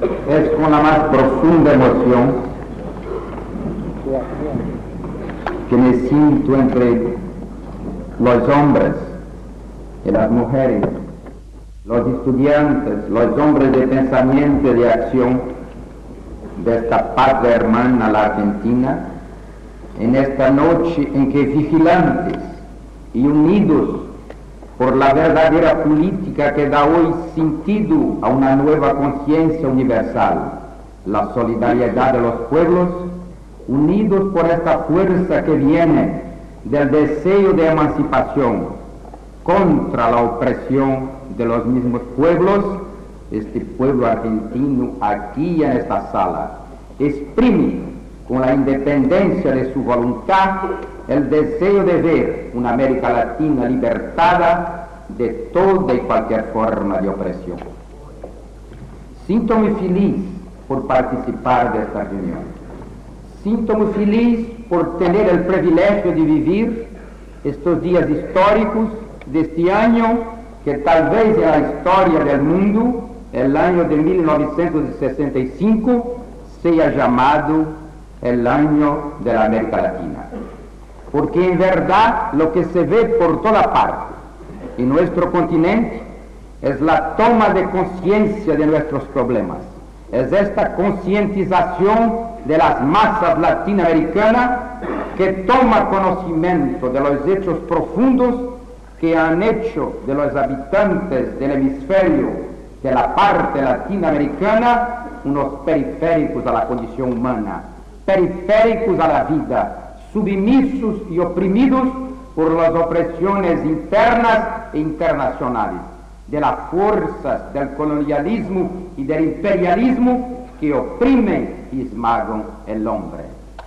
Es con la más profunda emoción que me siento entre los hombres y las mujeres, los estudiantes, los hombres de pensamiento y de acción de esta patria hermana, la Argentina, en esta noche en que vigilantes y unidos por la verdadera política que da hoy sentido a una nueva conciencia universal, la solidaridad de los pueblos, unidos por esta fuerza que viene del deseo de emancipación contra la opresión de los mismos pueblos, este pueblo argentino aquí en esta sala exprime con la independencia de su voluntad el deseo de ver una América Latina libertada de toda y cualquier forma de opresión. Siento muy feliz por participar de esta reunión. Siento muy feliz por tener el privilegio de vivir estos días históricos de este año que tal vez en la historia del mundo, el año de 1965, sea llamado el año de la América Latina. Porque en verdad lo que se ve por toda parte en nuestro continente es la toma de conciencia de nuestros problemas, es esta concientización de las masas latinoamericanas que toma conocimiento de los hechos profundos que han hecho de los habitantes del hemisferio de la parte latinoamericana unos periféricos a la condición humana, periféricos a la vida, sumisos y oprimidos por las opresiones internas e internacionales, de las fuerzas del colonialismo y del imperialismo que oprimen y esmagan el hombre.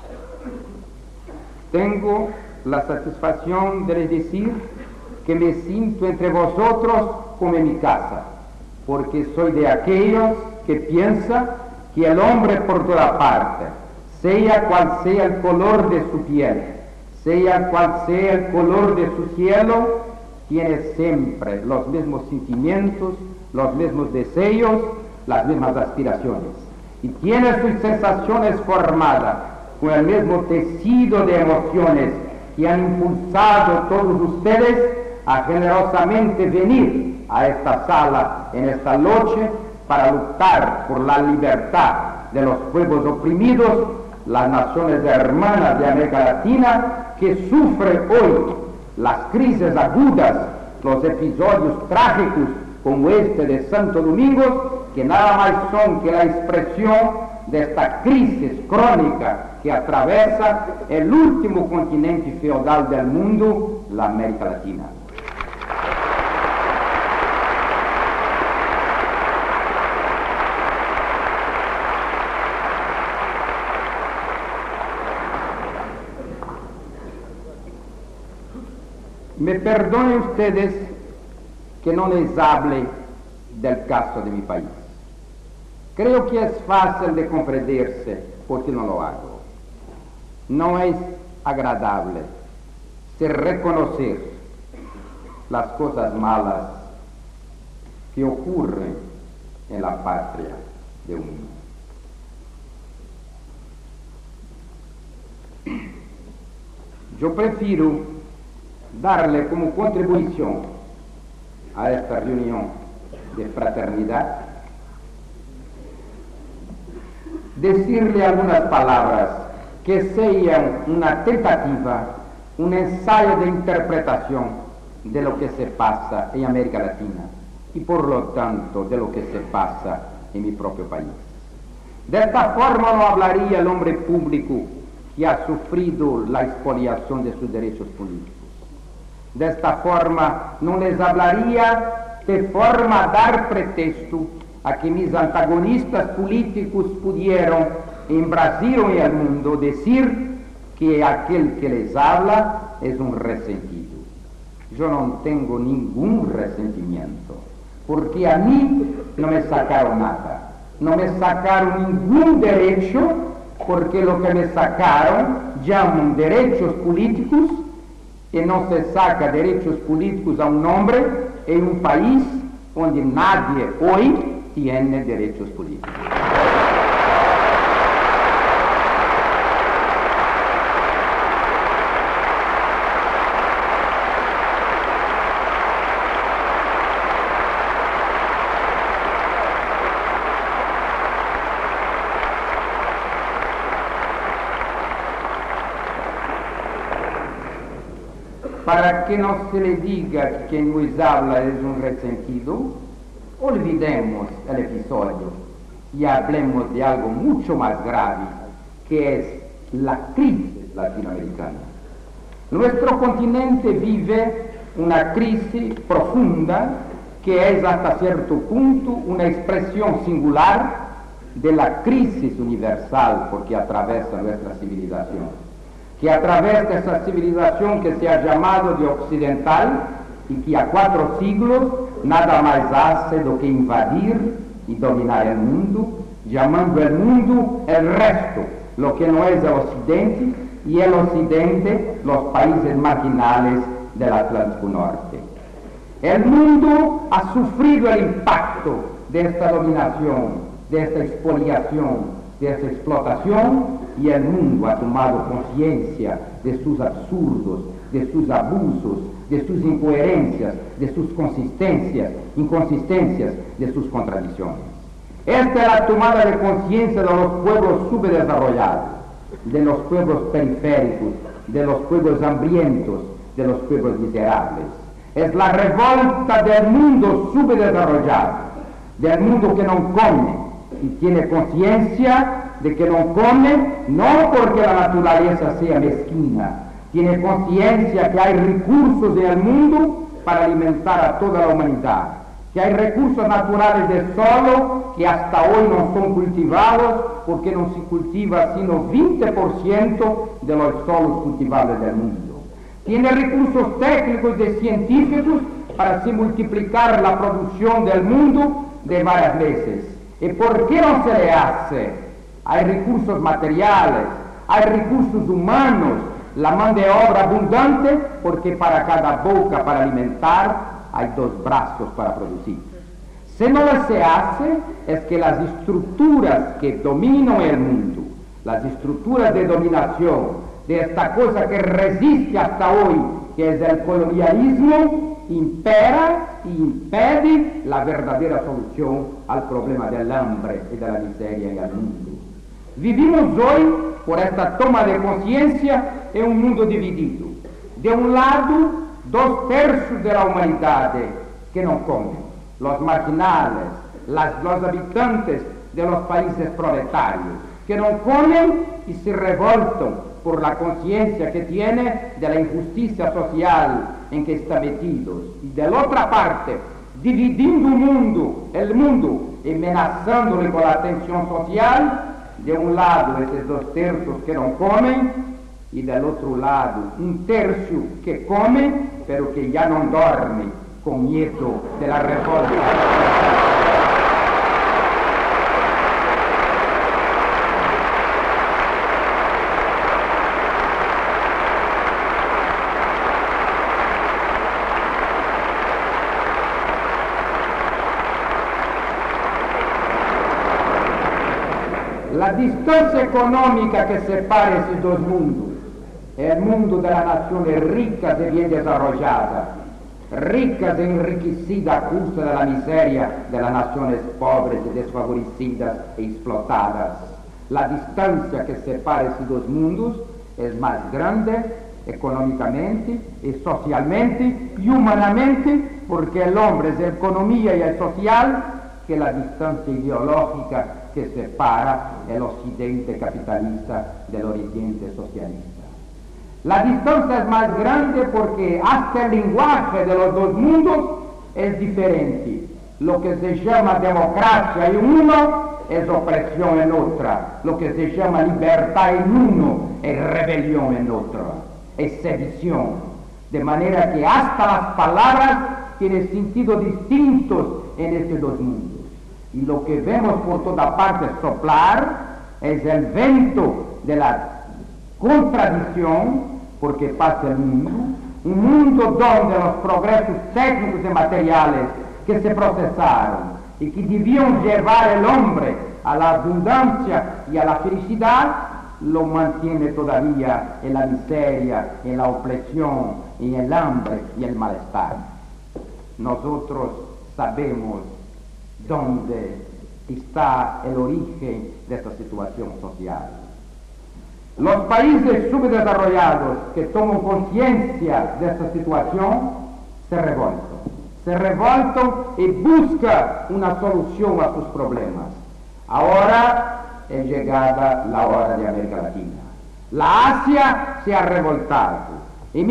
Tengo la satisfacción de decir que me siento entre vosotros como en mi casa, porque soy de aquellos que piensan que el hombre por toda parte, sea cual sea el color de su piel, sea cual sea el color de su cielo, tiene siempre los mismos sentimientos, los mismos deseos, las mismas aspiraciones. Y tiene sus sensaciones formadas con el mismo tejido de emociones que han impulsado todos ustedes a generosamente venir a esta sala en esta noche para luchar por la libertad de los pueblos oprimidos, las naciones hermanas de América Latina que sufren hoy las crisis agudas, los episodios trágicos como este de Santo Domingo, que nada más son que la expresión de esta crisis crónica que atraviesa el último continente feudal del mundo, la América Latina. Me perdonen ustedes que no les hable del caso de mi país. Creo que es fácil de comprenderse porque no lo hago. No es agradable reconocer las cosas malas que ocurren en la patria de uno. Yo prefiero darle como contribución a esta reunión de fraternidad, decirle algunas palabras que sean una tentativa, un ensayo de interpretación de lo que se pasa en América Latina y por lo tanto de lo que se pasa en mi propio país. De esta forma no hablaría el hombre público que ha sufrido la expoliación de sus derechos políticos. De esta forma no les hablaría de forma a dar pretexto a que mis antagonistas políticos pudieron en Brasil o en el mundo decir que aquel que les habla es un resentido. Yo no tengo ningún resentimiento, porque a mí no me sacaron nada, no me sacaron ningún derecho, porque lo que me sacaron llaman derechos políticos, y no se saca derechos políticos a un hombre en un país donde nadie hoy tiene derechos políticos. para que no se le diga que quien nos habla es un resentido, olvidemos el episodio y hablemos de algo mucho más grave, que es la crisis latinoamericana. Nuestro continente vive una crisis profunda que es hasta cierto punto una expresión singular de la crisis universal porque atraviesa nuestra civilización, que a través de esa civilización que se ha llamado de occidental y que a 4 siglos nada más hace do que invadir y dominar el mundo, llamando el mundo el resto, lo que no es el occidente, y el occidente los países marginales del Atlántico Norte. El mundo ha sufrido el impacto de esta dominación, de esta expoliación, de esta explotación, y el mundo ha tomado conciencia de sus absurdos, de sus abusos, de sus incoherencias, de sus inconsistencias, de sus contradicciones. Esta es la tomada de conciencia de los pueblos subdesarrollados, de los pueblos periféricos, de los pueblos hambrientos, de los pueblos miserables. Es la revolta del mundo subdesarrollado, del mundo que no come y tiene conciencia de que no come no porque la naturaleza sea mezquina, tiene conciencia que hay recursos en el mundo para alimentar a toda la humanidad, que hay recursos naturales de suelo que hasta hoy no son cultivados porque no se cultiva sino 20% de los suelos cultivables del mundo. Tiene recursos técnicos y científicos para así multiplicar la producción del mundo de varias veces. ¿Y por qué no se le hace? Hay recursos materiales, hay recursos humanos, la mano de obra abundante, porque para cada boca para alimentar hay 2 brazos para producir. Si no lo se hace, es que las estructuras que dominan el mundo, las estructuras de dominación, de esta cosa que resiste hasta hoy, que es el colonialismo, impera y impide la verdadera solución al problema del hambre y de la miseria en el mundo. Vivimos hoy, por esta toma de conciencia, en un mundo dividido. De un lado, 2/3 de la humanidad que no comen, los marginales, los habitantes de los países proletarios, que no comen y se revoltan por la conciencia que tiene de la injusticia social en que están metidos. Y de la otra parte, dividiendo el mundo, y amenazándole con la tensión social, de un lado esos 2/3 que no comen, y del otro lado 1/3 que come, pero que ya no duerme con miedo de la revolta. La distancia económica que separa esos 2 mundos, el mundo de las naciones ricas y bien desarrolladas, ricas e enriquecidas a costa de la miseria de las naciones pobres y desfavorecidas e explotadas. La distancia que separa esos 2 mundos es más grande económicamente y socialmente y humanamente, porque el hombre es economía y el social, que la distancia ideológica que separa el occidente capitalista del oriente socialista. La distancia es más grande porque hasta el lenguaje de los 2 mundos es diferente. Lo que se llama democracia en uno es opresión en otra. Lo que se llama libertad en uno es rebelión en otro, es sedición. De manera que hasta las palabras tienen sentidos distintos en estos 2 mundos. Y lo que vemos por toda parte soplar es el viento de la contradicción, porque pasa el mundo, un mundo donde los progresos técnicos y materiales que se procesaron y que debían llevar al hombre a la abundancia y a la felicidad, lo mantiene todavía en la miseria, en la opresión, en el hambre y el malestar. Nosotros sabemos dónde está el origen de esta situación social. Los países subdesarrollados que toman conciencia de esta situación se revoltan y buscan una solución a sus problemas. Ahora es llegada la hora de América Latina. La Asia se ha revoltado. En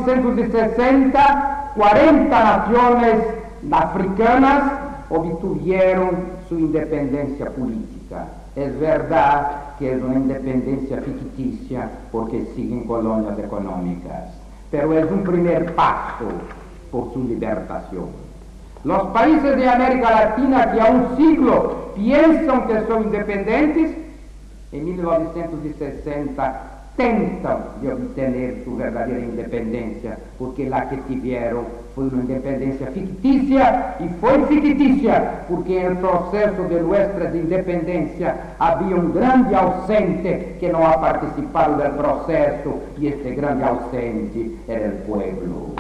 1960, 40 naciones africanas obtuvieron su independencia política. Es verdad que es una independencia ficticia porque siguen colonias económicas, pero es un primer paso por su libertación. Los países de América Latina que a un siglo piensan que son independientes, en 1960 tentan de obtener su verdadera independencia, porque la que tuvieron fue una independencia ficticia, y fue ficticia porque en el proceso de nuestra independencia había un grande ausente que no ha participado del proceso, y este grande ausente era el pueblo.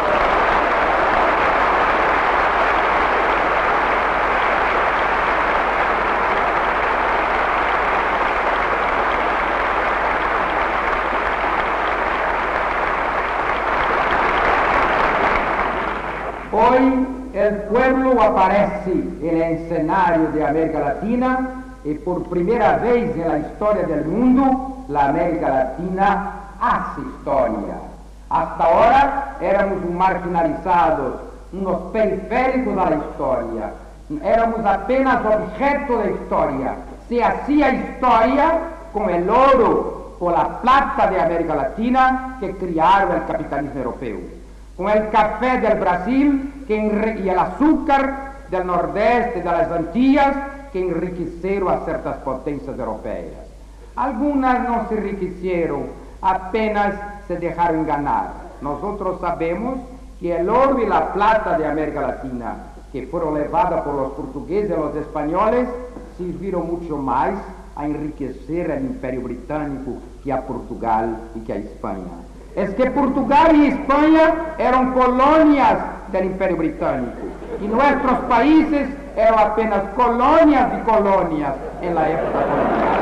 Hoy el pueblo aparece en el escenario de América Latina y por primera vez en la historia del mundo, la América Latina hace historia. Hasta ahora éramos marginalizados, unos periféricos a la historia, éramos apenas objeto de historia. Se hacía historia con el oro o la plata de América Latina que crearon el capitalismo europeo, con el café del Brasil y el azúcar del nordeste, de las Antillas, que enriquecieron a ciertas potencias europeas. Algunas no se enriquecieron, apenas se dejaron ganar. Nosotros sabemos que el oro y la plata de América Latina, que fueron levadas por los portugueses y los españoles, sirvieron mucho más a enriquecer el Imperio Británico que a Portugal y que a España. Es que Portugal y España eran colonias del Imperio Británico y nuestros países eran apenas colonias y colonias en la época colonial.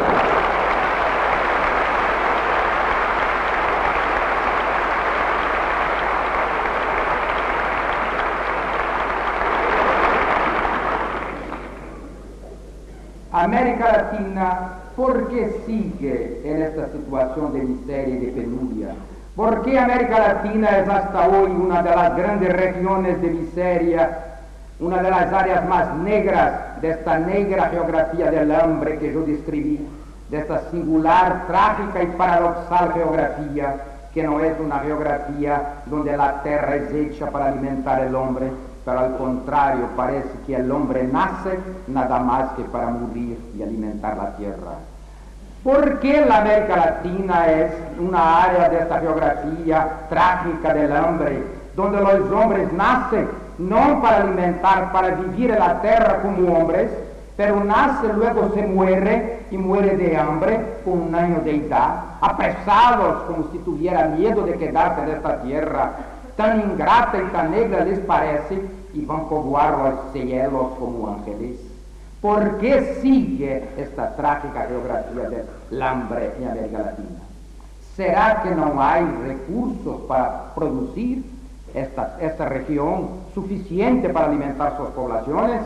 América Latina, ¿por qué sigue en esta situación de miseria y de penuria? ¿Por qué América Latina es hasta hoy una de las grandes regiones de miseria, una de las áreas más negras de esta negra geografía del hambre que yo describí, de esta singular, trágica y paradoxal geografía, que no es una geografía donde la tierra es hecha para alimentar al hombre, pero al contrario, parece que el hombre nace nada más que para morir y alimentar la tierra? ¿Por qué la América Latina es una área de esta geografía trágica del hambre, donde los hombres nacen no para alimentar, para vivir en la tierra como hombres, pero nace, luego se muere y muere de hambre con 1 año de edad, apresados como si tuviera miedo de quedarse en esta tierra tan ingrata y tan negra les parece, y van povoar los cielos como ángeles? ¿Por qué sigue esta trágica geografía del hambre en América Latina? ¿Será que no hay recursos para producir esta región suficiente para alimentar sus poblaciones?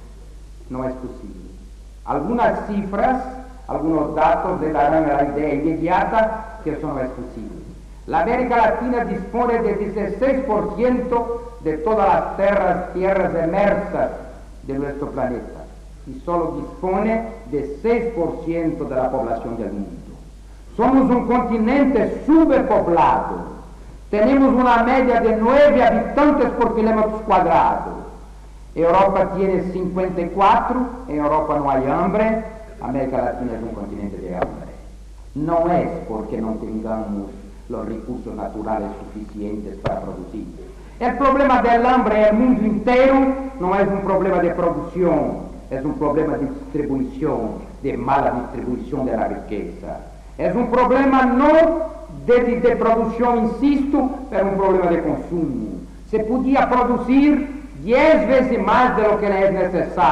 No es posible. Algunas cifras, algunos datos le darán la idea inmediata que eso no es posible. La América Latina dispone de 16% de todas las tierras emersas de nuestro planeta, y solo dispone de 6% de la población del mundo. Somos un continente superpoblado. Tenemos una media de 9 habitantes por kilómetro cuadrado. Europa tiene 54, en Europa no hay hambre, América Latina es un continente de hambre. No es porque no tengamos los recursos naturales suficientes para producir. El problema del hambre en el mundo entero no es un problema de producción, es un problema de distribución, de mala distribución de la riqueza. Es un problema no de producción, insisto, pero un problema de consumo. Se podía producir 10 veces más de lo que es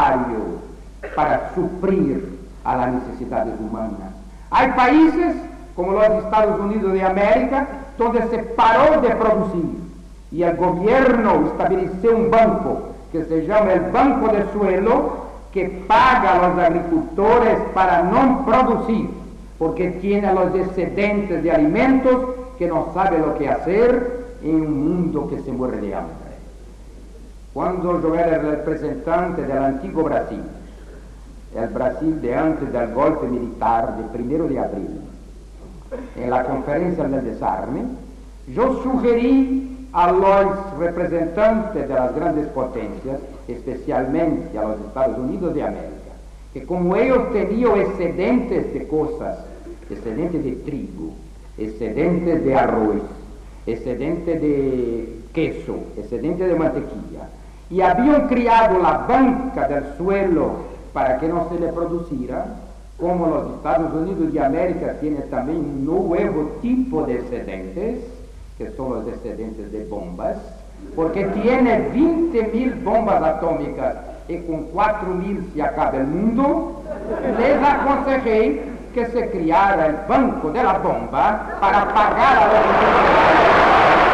necesario para suplir a las necesidades humanas. Hay países como los Estados Unidos de América, donde se paró de producir. Y el gobierno estableció un banco que se llama el Banco del Suelo, que paga a los agricultores para no producir, porque tiene los excedentes de alimentos que no sabe lo que hacer en un mundo que se muere de hambre. Cuando yo era el representante del antiguo Brasil, el Brasil de antes del golpe militar de 1 de abril, en la conferencia del desarme, yo sugerí a los representantes de las grandes potencias, especialmente a los Estados Unidos de América, que como ellos tenían excedentes de cosas, excedentes de trigo, excedentes de arroz, excedentes de queso, excedentes de mantequilla, y habían criado la banca del suelo para que no se le produciera, como los Estados Unidos de América tienen también un nuevo tipo de excedentes, que son los excedentes de bombas, porque tiene 20.000 bombas atómicas y con 4.000 se acaba el mundo, les aconsejé que se creara el banco de la bomba para pagar a los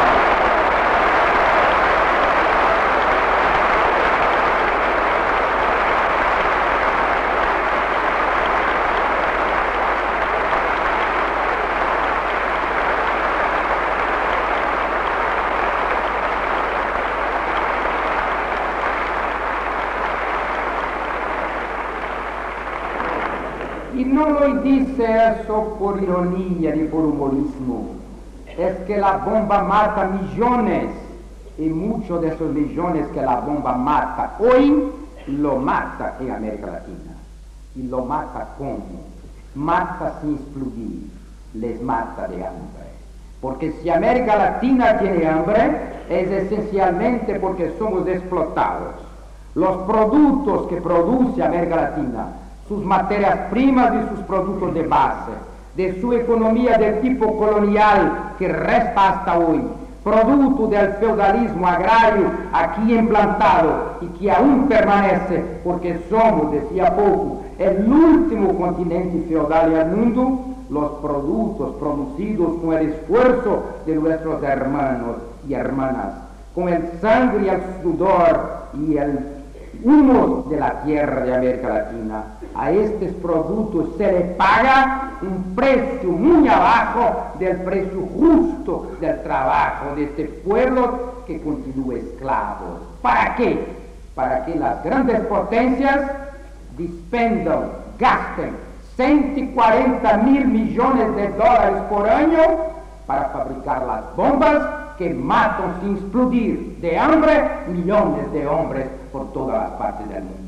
y no lo dice eso por ironía ni por humorismo, es que la bomba mata millones, y muchos de esos millones que la bomba mata hoy, lo mata en América Latina. Y lo mata ¿cómo? Mata sin explodir, les mata de hambre. Porque si América Latina tiene hambre, es esencialmente porque somos explotados. Los productos que produce América Latina, sus materias primas y sus productos de base, de su economía del tipo colonial que resta hasta hoy, producto del feudalismo agrario aquí implantado y que aún permanece porque somos, decía poco, el último continente feudal del mundo, los productos producidos con el esfuerzo de nuestros hermanos y hermanas, con el sangre y el sudor y el humo de la tierra de América Latina, a estos productos se le paga un precio muy abajo del precio justo del trabajo de este pueblo que continúa esclavo. ¿Para qué? Para que las grandes potencias dispendan, gasten 140.000 millones de dólares por año para fabricar las bombas que matan sin explodir de hambre millones de hombres por todas las partes del mundo.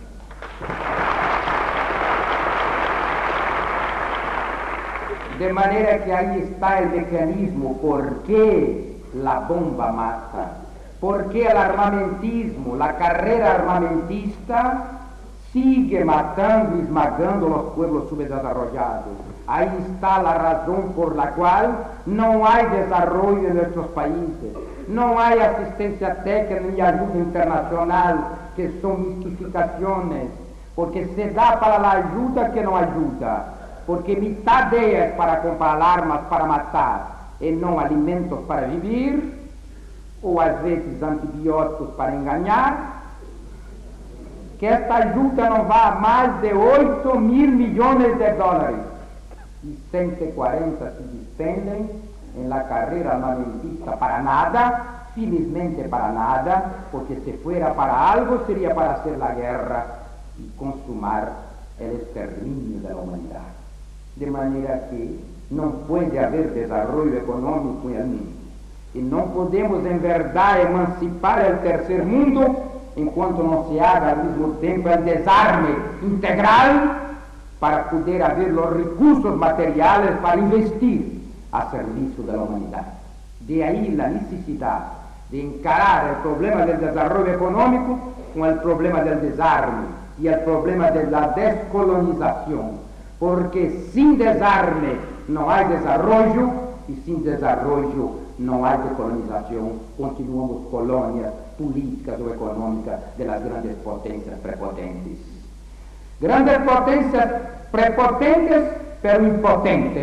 De manera que ahí está el mecanismo, por qué la bomba mata, por qué el armamentismo, la carrera armamentista sigue matando y esmagando los pueblos subdesarrollados. Ahí está la razón por la cual no hay desarrollo en nuestros países, no hay asistencia técnica ni ayuda internacional, que son mistificaciones, porque se da para la ayuda que no ayuda, porque mitad de ella es para comprar armas para matar y no alimentos para vivir, o a veces antibióticos para engañar, que esta ayuda no va a más de 8.000 millones de dólares y 140 se despenden en la carrera armamentista para nada, felizmente para nada, porque si fuera para algo sería para hacer la guerra y consumar el exterminio de la humanidad. De manera que no puede haber desarrollo económico en el mundo. Y no podemos en verdad emancipar el tercer mundo en cuanto no se haga al mismo tiempo el desarme integral para poder haber los recursos materiales para investir a servicio de la humanidad. De ahí la necesidad de encarar el problema del desarrollo económico con el problema del desarme y el problema de la descolonización, porque sin desarme no hay desarrollo y sin desarrollo no hay decolonización, continuamos colonias políticas o económicas de las grandes potencias prepotentes. Grandes potencias prepotentes pero impotentes,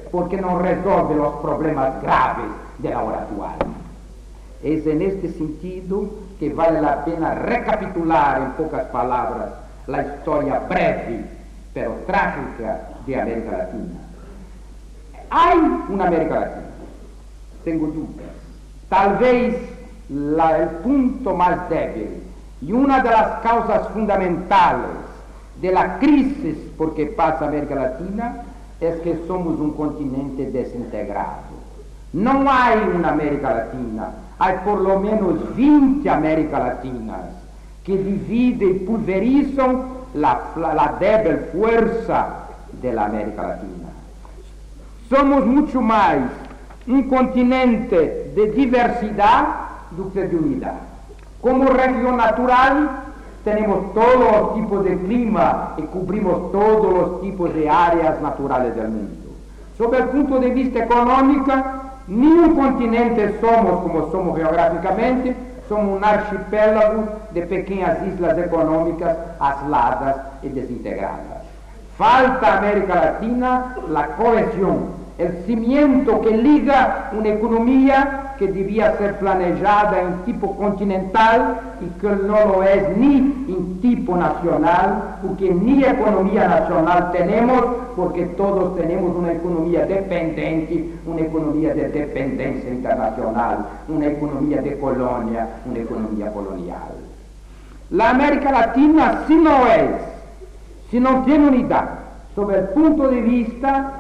porque no resuelve los problemas graves de la hora actual. Es en este sentido que vale la pena recapitular en pocas palabras la historia breve pero trágica de América Latina. Hay una América Latina, tengo dudas. Tal vez el punto más débil y una de las causas fundamentales de la crisis por que pasa América Latina es que somos un continente desintegrado. No hay una América Latina, hay por lo menos 20 Américas Latinas que dividen y pulverizan la débil fuerza de la América Latina. Somos mucho más un continente de diversidad do que de unidad. Como región natural, tenemos todos los tipos de clima y cubrimos todos los tipos de áreas naturales del mundo. Sobre el punto de vista económico, ni un continente somos como somos geográficamente, somos un archipiélago de pequeñas islas económicas aisladas y desintegradas. Falta a América Latina la cohesión, el cimiento que liga una economía que debía ser planejada en tipo continental y que no lo es ni en tipo nacional, porque ni economía nacional tenemos, porque todos tenemos una economía dependiente, una economía de dependencia internacional, una economía de colonia, una economía colonial. La América Latina, si no tiene unidad, sobre el punto de vista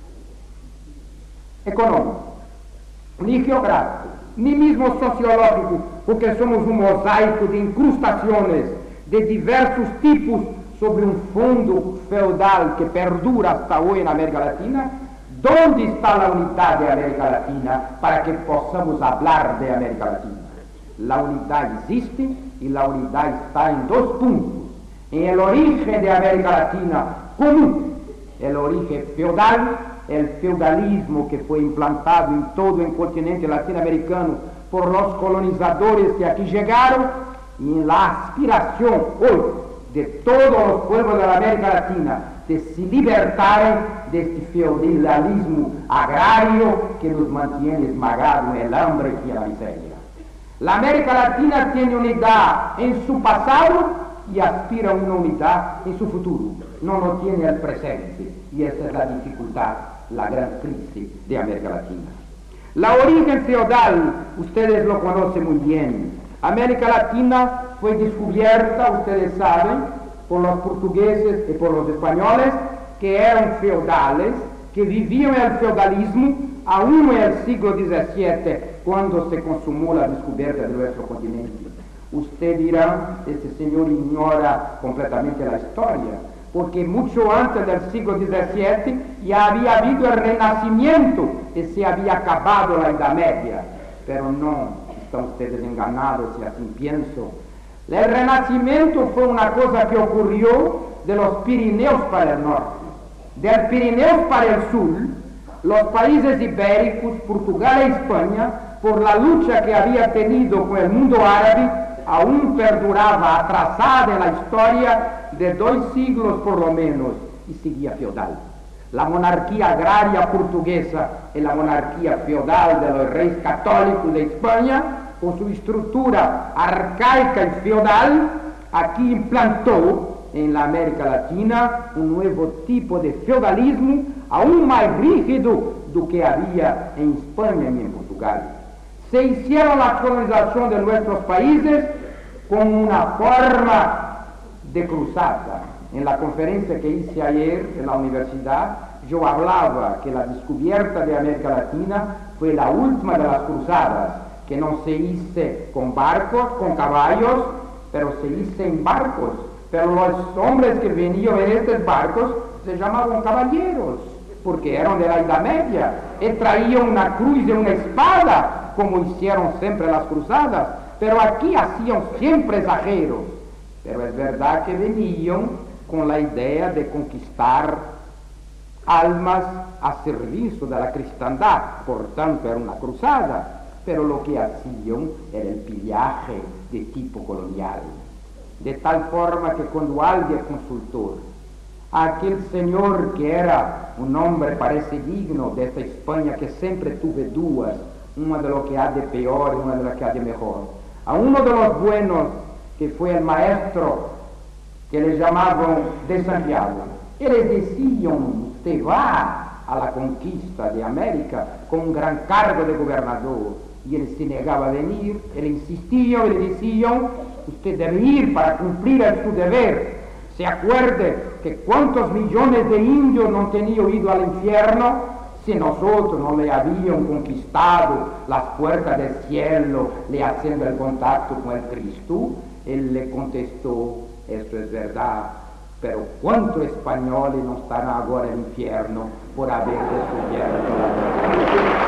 económico, ni geográfico, ni mismo sociológico, porque somos un mosaico de incrustaciones de diversos tipos sobre un fondo feudal que perdura hasta hoy en América Latina. ¿Dónde está la unidad de América Latina para que podamos hablar de América Latina? La unidad existe y la unidad está en dos puntos. En el origen de América Latina común, el origen feudal, el feudalismo que fue implantado en todo el continente latinoamericano por los colonizadores que aquí llegaron, y en la aspiración hoy de todos los pueblos de la América Latina de se libertar de este feudalismo agrario que nos mantiene esmagados en el hambre y en la miseria. La América Latina tiene unidad en su pasado y aspira a una unidad en su futuro. No lo tiene el presente, y esa es la dificultad, la gran crisis de América Latina. La origen feudal, ustedes lo conocen muy bien. América Latina fue descubierta, ustedes saben, por los portugueses y por los españoles, que eran feudales, que vivían el feudalismo aún en el siglo XVII, cuando se consumó la descubierta de nuestro continente. Usted dirá, este señor ignora completamente la historia, porque mucho antes del siglo XVII ya había habido el Renacimiento y se había acabado la Edad Media. Pero no, están ustedes enganados si así pienso. El Renacimiento fue una cosa que ocurrió de los Pirineos para el norte. Del Pirineos para el sur, los países ibéricos, Portugal e España, por la lucha que había tenido con el mundo árabe, aún perduraba atrasada en la historia de 2 siglos por lo menos, y seguía feudal. La monarquía agraria portuguesa y la monarquía feudal de los reyes católicos de España, con su estructura arcaica y feudal, aquí implantó en la América Latina un nuevo tipo de feudalismo aún más rígido do que había en España y en Portugal. Se hicieron la colonización de nuestros países con una forma de cruzada. En la conferencia que hice ayer en la universidad, yo hablaba que la descubierta de América Latina fue la última de las cruzadas, que no se hizo con barcos, con caballos, pero se hizo en barcos. Pero los hombres que venían en estos barcos se llamaban caballeros, porque eran de la Edad Media, y traían una cruz y una espada, como hicieron siempre las cruzadas, pero aquí hacían siempre exageros. Pero es verdad que venían con la idea de conquistar almas a servicio de la cristiandad, por tanto era una cruzada, pero lo que hacían era el pillaje de tipo colonial. De tal forma que cuando alguien consultor aquel señor que era un hombre parece digno de esta España, que siempre tuve dudas, una de lo que ha de peor y una de lo que ha de mejor. A uno de los buenos, que fue el maestro, que le llamaban de Santiago, y le decían: usted va a la conquista de América con un gran cargo de gobernador, y él se negaba a venir. Él insistía y le decían: usted debe ir para cumplir su deber. Se acuerde que cuántos millones de indios no han tenido ido al infierno si nosotros no le habían conquistado las puertas del cielo, le haciendo el contacto con el Cristo. Él le contestó: esto es verdad, pero ¿cuántos españoles no están ahora en el infierno por haber descubierto la verdad?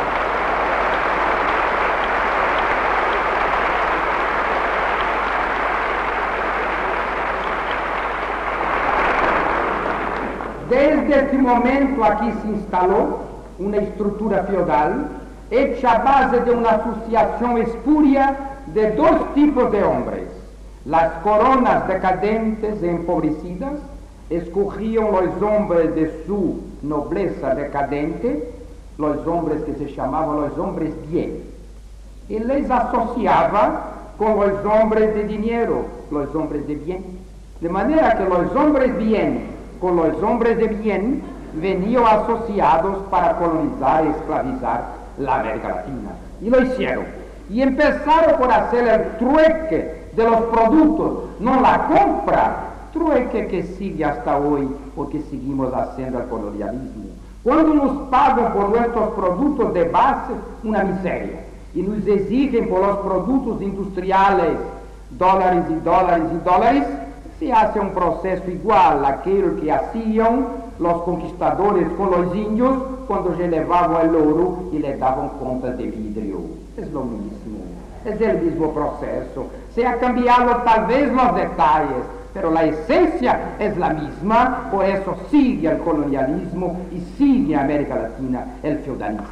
Desde este momento aquí se instaló una estructura feudal hecha a base de una asociación espuria de dos tipos de hombres. Las coronas decadentes e empobrecidas escogían los hombres de su nobleza decadente, los hombres que se llamaban los hombres bien, y les asociaba con los hombres de dinero, los hombres de bien, de manera que los hombres bien con los hombres de bien venían asociados para colonizar y esclavizar la América Latina. Y lo hicieron. Y empezaron por hacer el trueque de los productos, no la compra, trueque que sigue hasta hoy, porque seguimos haciendo el colonialismo. Cuando nos pagan por nuestros productos de base, una miseria, y nos exigen por los productos industriales dólares y dólares y dólares, se hace un proceso igual a aquel que hacían los conquistadores con los indios cuando se llevaban el oro y le daban contas de vidrio. Es lo mismo, es el mismo proceso. Se ha cambiado tal vez los detalles, pero la esencia es la misma. Por eso sigue el colonialismo y sigue en América Latina el feudalismo.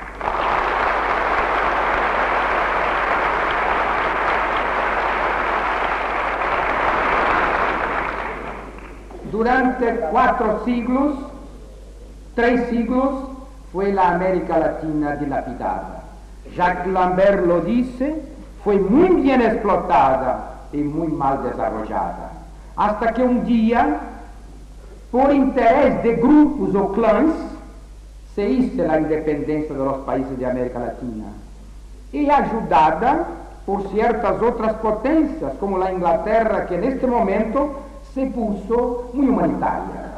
Durante 4 siglos, 3 siglos, fue la América Latina dilapidada. Jacques Lambert lo dice, fue muy bien explotada y muy mal desarrollada. Hasta que un día, por interés de grupos o clans, se hizo la independencia de los países de América Latina. Y ayudada por ciertas otras potencias, como la Inglaterra, que en este momento se puso muy humanitaria.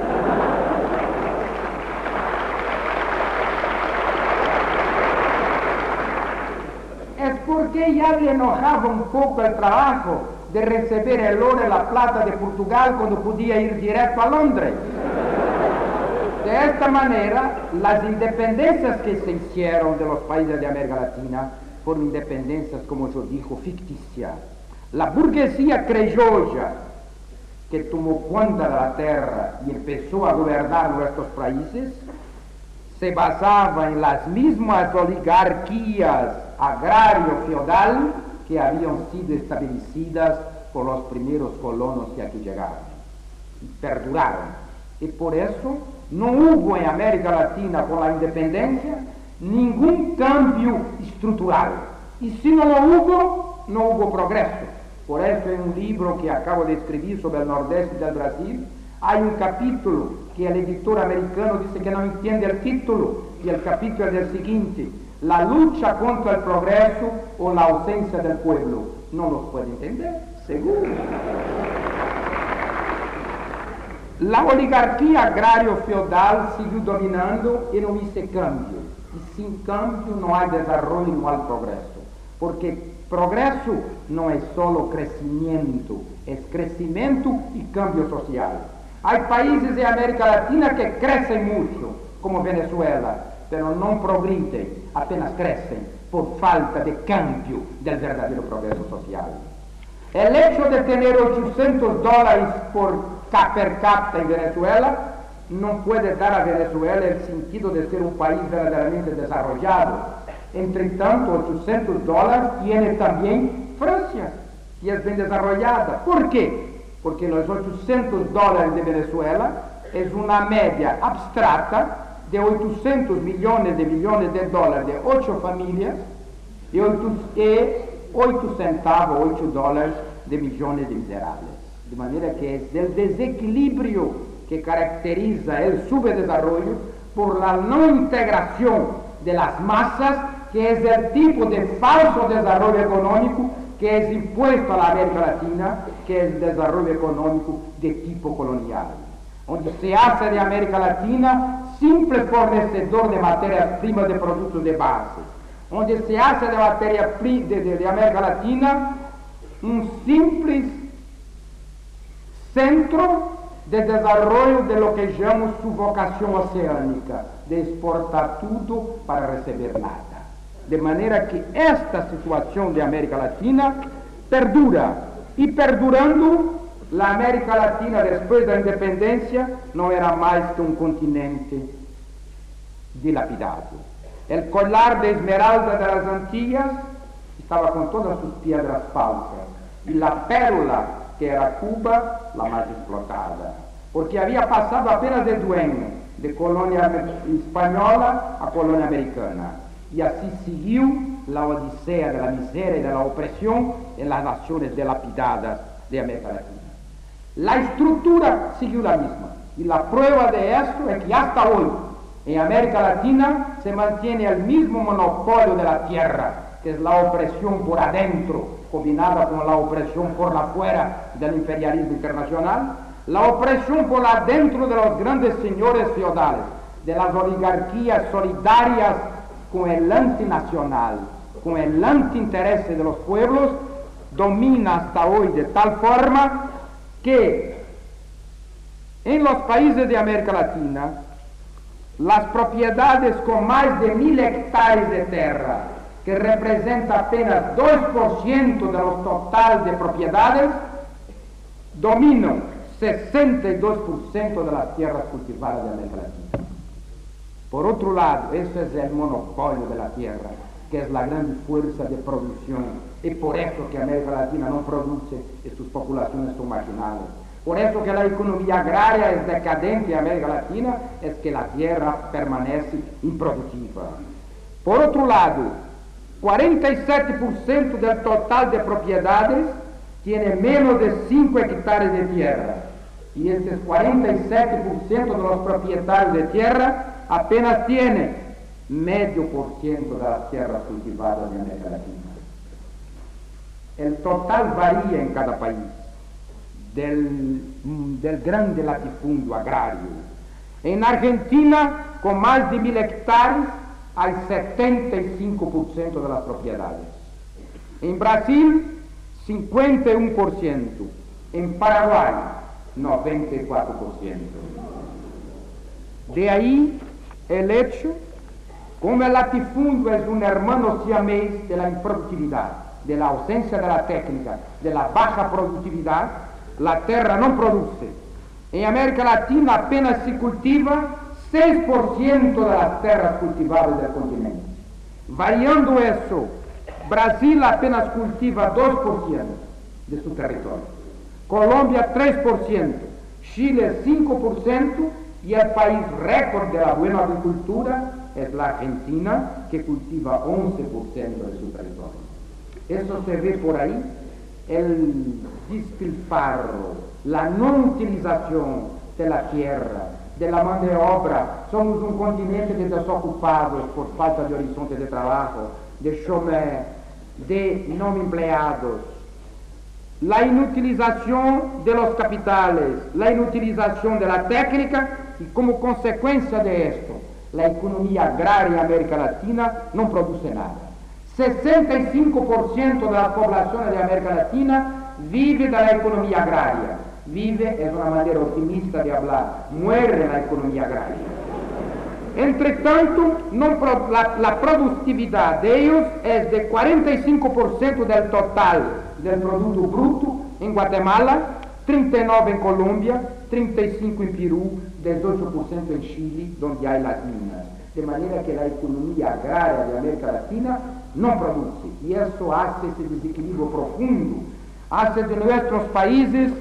Es porque ya le enojaba un poco el trabajo de recibir el oro y la plata de Portugal cuando podía ir directo a Londres. De esta manera, las independencias que se hicieron de los países de América Latina fueron independencias, como yo digo, ficticias. La burguesía criolla que tomó cuenta de la tierra y empezó a gobernar nuestros países, se basaba en las mismas oligarquías agrario-feudal que habían sido establecidas por los primeros colonos que aquí llegaron. Y perduraron. Y por eso no hubo en América Latina, con la independencia, ningún cambio estructural. Y si no lo hubo, no hubo progreso. Por eso en un libro que acabo de escribir sobre el nordeste del Brasil, hay un capítulo que el editor americano dice que no entiende el título, y el capítulo es el siguiente: la lucha contra el progreso o la ausencia del pueblo. No los puede entender, seguro. La oligarquía agrario-feudal siguió dominando y no hizo cambio. Y sin cambio no hay desarrollo, no hay progreso. Porque progreso no es solo crecimiento, es crecimiento y cambio social. Hay países de América Latina que crecen mucho, como Venezuela, pero no progresen, apenas crecen por falta de cambio del verdadero progreso social. El hecho de tener $800 per cápita en Venezuela no puede dar a Venezuela el sentido de ser un país verdaderamente desarrollado. Entre tanto, $800 tiene también Francia, y es bien desarrollada. ¿Por qué? porque los $800 de Venezuela es una media abstracta de 800 millones de dólares de 8 familias y 8 centavos, $8 de millones de miserables. De manera que es del desequilibrio que caracteriza el subdesarrollo por la no integración de las masas, que es el tipo de falso desarrollo económico que es impuesto a la América Latina, que es el desarrollo económico de tipo colonial, donde se hace de América Latina simple fornecedor de materias primas de productos de base, donde se hace de América Latina un simple centro de desarrollo de lo que llamamos su vocación oceánica, de exportar todo para recibir nada. De manera que esta situación de América Latina perdura, y perdurando, la América Latina después de la independencia no era más que un continente dilapidado. El collar de esmeralda de las Antillas estaba con todas sus piedras falsas, y la pérola que era Cuba, la más explotada, porque había pasado apenas de dueño de colonia española a colonia americana. Y así siguió la odisea de la miseria y de la opresión en las naciones dilapidadas de América Latina. La estructura siguió la misma, y la prueba de esto es que hasta hoy en América Latina se mantiene el mismo monopolio de la tierra, que es la opresión por adentro, combinada con la opresión por la fuera del imperialismo internacional, la opresión por adentro de los grandes señores feudales, de las oligarquías solidarias con el antinacional, con el antiinterés de los pueblos, domina hasta hoy de tal forma que en los países de América Latina las propiedades con más de 1000 hectáreas de tierra, que representa apenas 2% de los total de propiedades, dominan 62% de las tierras cultivadas de América Latina. Por otro lado, eso es el monopolio de la tierra, que es la gran fuerza de producción, y por eso que América Latina no produce y sus poblaciones son marginales. Por eso que la economía agraria es decadente en América Latina, es que la tierra permanece improductiva. Por otro lado, 47% del total de propiedades tiene menos de 5 hectáreas de tierra, y estos 47% de los propietarios de tierra apenas tienen 0,5% de las tierras cultivadas en América Latina. El total varía en cada país, del grande latifundio agrario. En Argentina, con más de 1000 hectáreas, hay 75% de las propiedades. En Brasil, 51%. En Paraguay, 94%. De ahí el hecho, como el latifundio es un hermano siamés de la improductividad, de la ausencia de la técnica, de la baja productividad, la tierra no produce. En América Latina apenas se cultiva 6% de las tierras cultivables del continente. Variando eso, Brasil apenas cultiva 2% de su territorio, Colombia 3%, Chile 5%, y el país récord de la buena agricultura es la Argentina, que cultiva 11% de su territorio. Eso se ve por ahí, el despilfarro, la no utilización de la tierra, de la mano de obra. Somos un continente de desocupados por falta de horizonte de trabajo, de chômeurs, de no empleados. La inutilización de los capitales, la inutilización de la técnica, y como consecuencia de esto, la economía agraria en América Latina no produce nada. 65% de la población de América Latina vive de la economía agraria. Vive es una manera optimista de hablar, muere la economía agraria. Entre tanto, la productividad de ellos es de 45% del total del Producto Bruto en Guatemala, 39% en Colombia, 35% en Perú, 18% en Chile, donde hay las minas. De manera que la economía agraria de América Latina no produce, y eso hace ese desequilibrio profundo, hace de nuestros países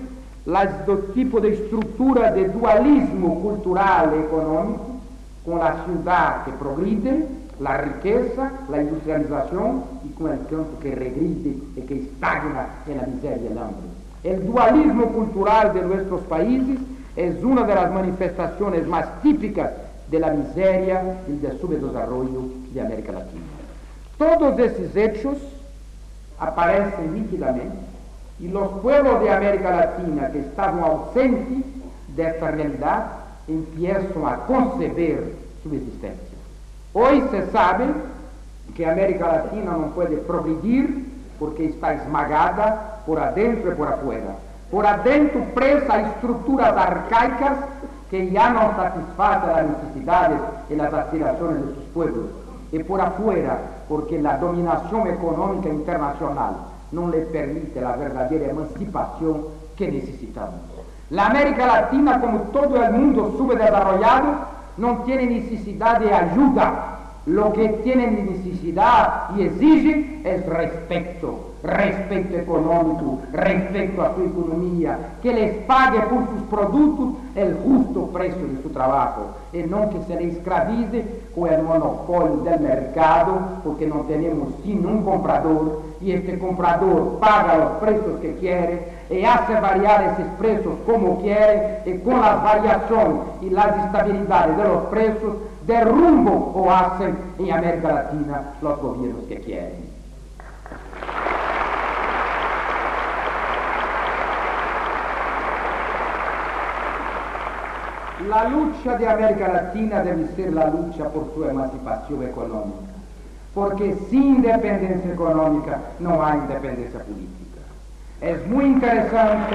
el tipo de estructura de dualismo cultural y económico, con la ciudad que progride, la riqueza, la industrialización y con el campo que regride y que estagna en la miseria y el hambre. El dualismo cultural de nuestros países es una de las manifestaciones más típicas de la miseria y del subdesarrollo de América Latina. Todos estos hechos aparecen nítidamente y los pueblos de América Latina que estaban ausentes de esta realidad empiezan a conceber su existencia. Hoy se sabe que América Latina no puede progredir porque está esmagada por adentro y por afuera. Por adentro presa a estructuras arcaicas que ya no satisfacen las necesidades y las aspiraciones de sus pueblos. Y por afuera porque la dominación económica internacional no le permite la verdadera emancipación que necesitamos. La América Latina, como todo el mundo subdesarrollado, no tiene necesidad de ayuda. Lo que tiene necesidad y exige es respeto económico, respeto a su economía, que les pague por sus productos el justo precio de su trabajo y no que se les esclavice con el monopolio del mercado, porque no tenemos sino un comprador y este comprador paga los precios que quiere y hace variar esos precios como quiere, y con las variaciones y las estabilidades de los precios de rumbo o hacen en América Latina los gobiernos que quieren. La lucha de América Latina debe ser la lucha por su emancipación económica, porque sin independencia económica no hay independencia política. Es muy interesante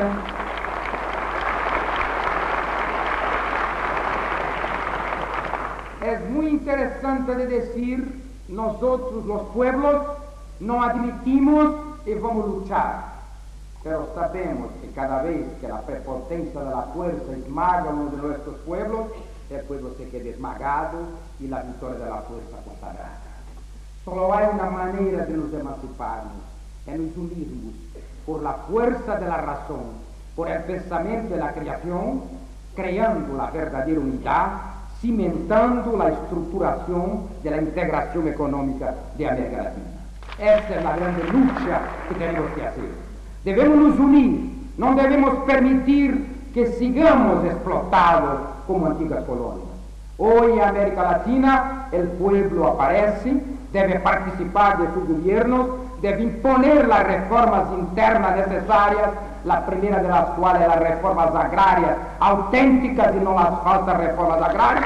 de decir, nosotros los pueblos no admitimos y vamos a luchar. Pero sabemos que cada vez que la prepotencia de la fuerza esmaga uno de nuestros pueblos, el pueblo se queda esmagado y la victoria de la fuerza consagrada. Solo hay una manera de nos emanciparnos, es nos unirnos por la fuerza de la razón, por el pensamiento de la creación, creando la verdadera unidad, cimentando la estructuración de la integración económica de América Latina. Esta es la gran lucha que tenemos que hacer. Debemos nos unir, no debemos permitir que sigamos explotados como antiguas colonias. Hoy en América Latina el pueblo aparece, debe participar de sus gobiernos, debe imponer las reformas internas necesarias, la primera de las cuales las reformas agrarias auténticas y no las falsas reformas agrarias.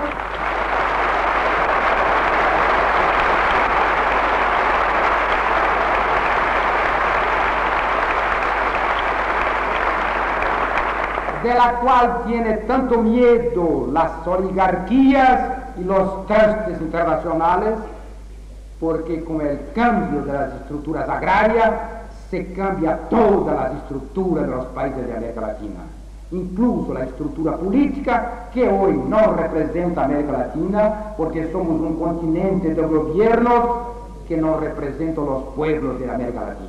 De la cual tiene tanto miedo las oligarquías y los trustes internacionales, porque con el cambio de las estructuras agrarias se cambia todas las estructuras de los países de América Latina, incluso la estructura política que hoy no representa América Latina, porque somos un continente de gobiernos que no representan los pueblos de América Latina.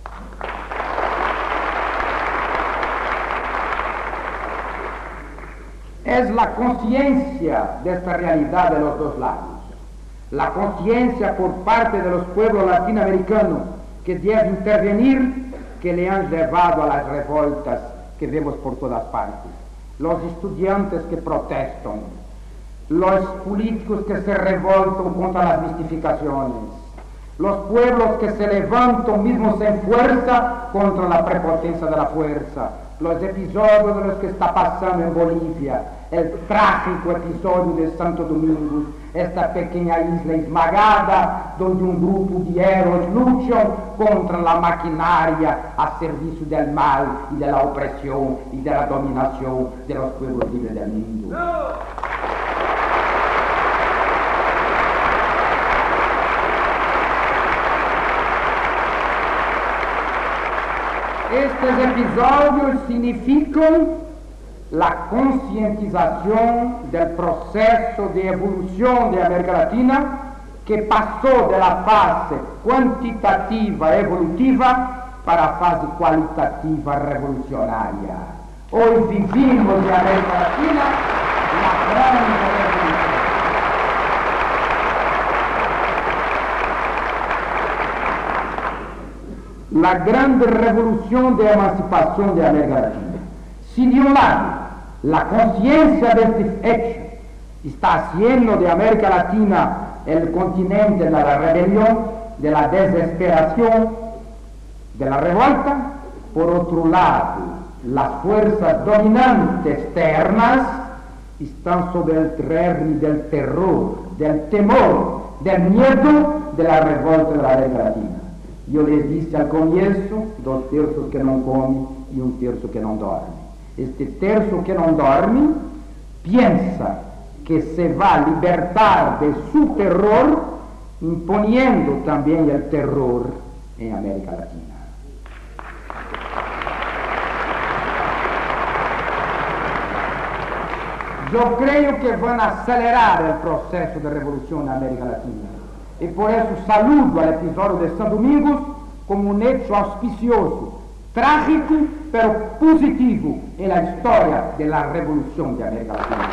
Es la conciencia de esta realidad de los dos lados, la conciencia por parte de los pueblos latinoamericanos que debe intervenir, que le han llevado a las revoltas que vemos por todas partes. Los estudiantes que protestan, los políticos que se revoltan contra las mistificaciones, los pueblos que se levantan mismos en fuerza contra la prepotencia de la fuerza, los episodios de los que está pasando en Bolivia, el trágico episodio de Santo Domingo, esta pequeña isla esmagada donde un grupo de héroes luchan contra la maquinaria a servicio del mal y de la opresión y de la dominación de los pueblos libres del mundo. Estos episodios significan la concientización del proceso de evolución de América Latina, que pasó de la fase cuantitativa evolutiva para la fase cualitativa revolucionaria. Hoy vivimos de América Latina la gran revolución. La gran revolución de emancipación de América Latina. Si de un lado la conciencia de este hecho está haciendo de América Latina el continente de la rebelión, de la desesperación, de la revuelta, por otro lado, las fuerzas dominantes externas están sobre el terreno del terror, del temor, del miedo de la revuelta de la América Latina. Yo les dije al comienzo, 2 tercios que no comen y 1 tercio que no duerme. Este tercio que no duerme piensa que se va a libertar de su terror imponiendo también el terror en América Latina. Yo creo que van a acelerar el proceso de revolución en América Latina. Y por eso saludo al episodio de San Domingo como un hecho auspicioso, trágico, pero positivo en la historia de la revolución de América Latina.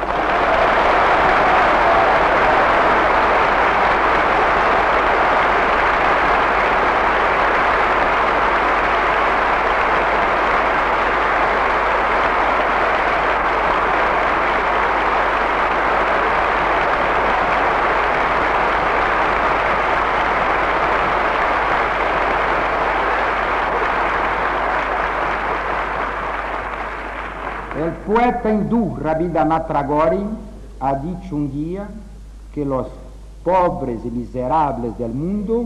El poeta hindú Rabindranath Tagore ha dicho un día que los pobres y miserables del mundo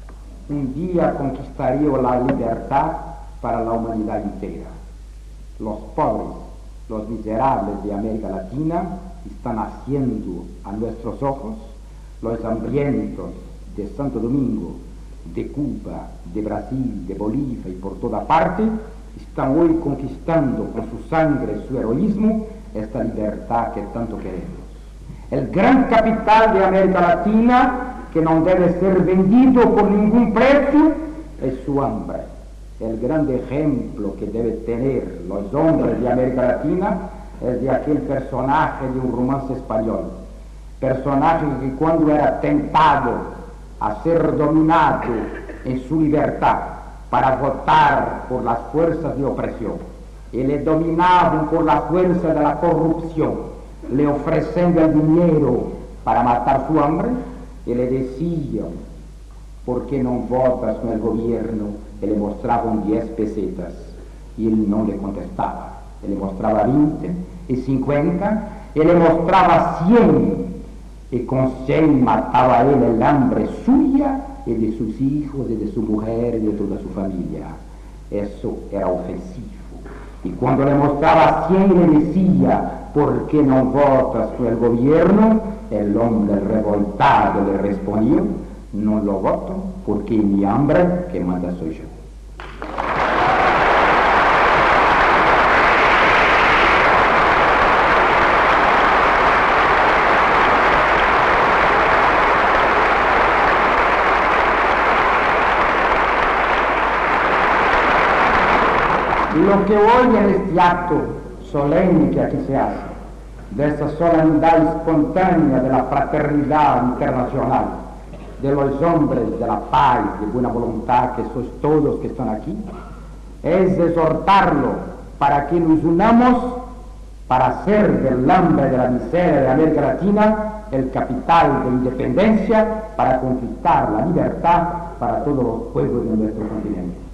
un día conquistarían la libertad para la humanidad entera. Los pobres, los miserables de América Latina están haciendo a nuestros ojos, los hambrientos de Santo Domingo, de Cuba, de Brasil, de Bolivia y por toda parte, están hoy conquistando con su sangre, su heroísmo, esta libertad que tanto queremos. El gran capital de América Latina, que no debe ser vendido por ningún precio, es su hambre. El gran ejemplo que deben tener los hombres de América Latina es de aquel personaje de un romance español. Personaje que cuando era tentado a ser dominado en su libertad, para votar por las fuerzas de opresión, y le dominaban por la fuerza de la corrupción, le ofreciendo el dinero para matar su hambre, y le decían, ¿por qué no votas con el gobierno? Y le mostraban 10 pesetas, y él no le contestaba, y le mostraba 20 y 50, y le mostraba 100, y con 100 mataba él el hambre suya, y de sus hijos, y de su mujer, y de toda su familia. Eso era ofensivo. Y cuando le mostraba 100 le decía, ¿por qué no votas con el gobierno? El hombre revoltado le respondió, no lo voto porque mi hambre que manda soy yo. Lo que hoy en este acto solemne que aquí se hace, de esa solemnidad espontánea de la fraternidad internacional, de los hombres de la paz, de buena voluntad, que sois todos que están aquí, es exhortarlo para que nos unamos para hacer del hambre, de la miseria de América Latina el capital de independencia para conquistar la libertad para todos los pueblos de nuestro continente.